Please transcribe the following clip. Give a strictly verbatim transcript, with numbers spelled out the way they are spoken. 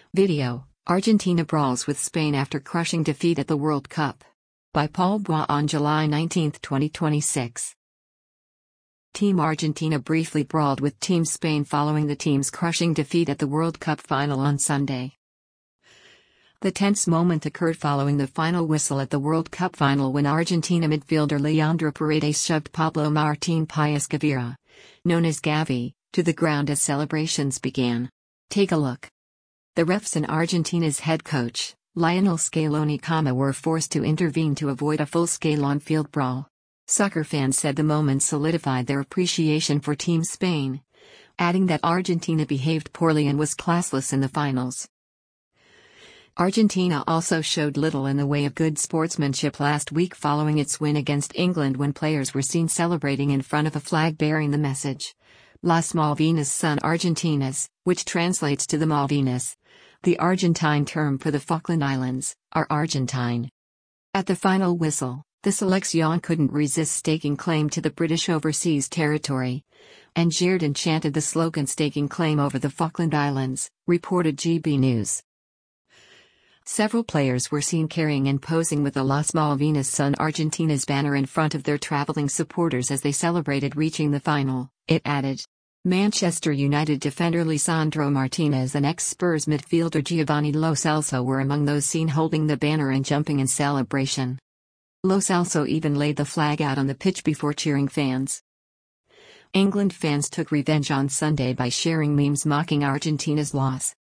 Video: Argentina brawls with Spain after crushing defeat at the World Cup. By Paul Bois on July nineteenth, twenty twenty-six. Team Argentina briefly brawled with Team Spain following the team's crushing defeat at the World Cup final on Sunday. The tense moment occurred following the final whistle at the World Cup final when Argentina midfielder Leandro Paredes shoved Pablo Martín Páez Gavira, known as Gavi, to the ground as celebrations began. Take a look. The refs and Argentina's head coach, Lionel Scaloni, were forced to intervene to avoid a full-scale on-field brawl. Soccer fans said the moment solidified their appreciation for Team Spain, adding that Argentina behaved poorly and was classless in the finals. Argentina also showed little in the way of good sportsmanship last week following its win against England when players were seen celebrating in front of a flag bearing the message, Las Malvinas son Argentinas, which translates to the Malvinas, the Argentine term for the Falkland Islands, are Argentine. At the final whistle, the Selección couldn't resist staking claim to the British overseas territory, and jeered and chanted the slogan staking claim over the Falkland Islands, reported G B News. Several players were seen carrying and posing with the Las Malvinas son Argentinas banner in front of their traveling supporters as they celebrated reaching the final, it added. Manchester United defender Lisandro Martinez and ex-Spurs midfielder Giovanni Lo Celso were among those seen holding the banner and jumping in celebration. Lo Celso even laid the flag out on the pitch before cheering fans. England fans took revenge on Sunday by sharing memes mocking Argentina's loss.